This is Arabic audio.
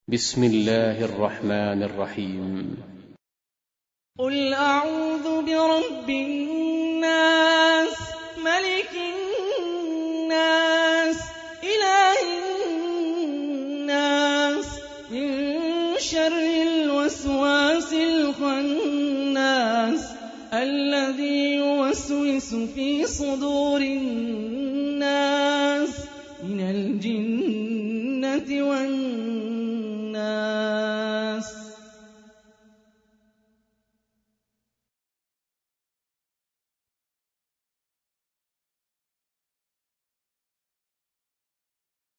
بسم الله الرحمن الرحيم. قل أعوذ برب الناس ملك الناس إله الناس من شر الوسواس الخناس الذي يوسوس في صدور الناس من الجنة والناس.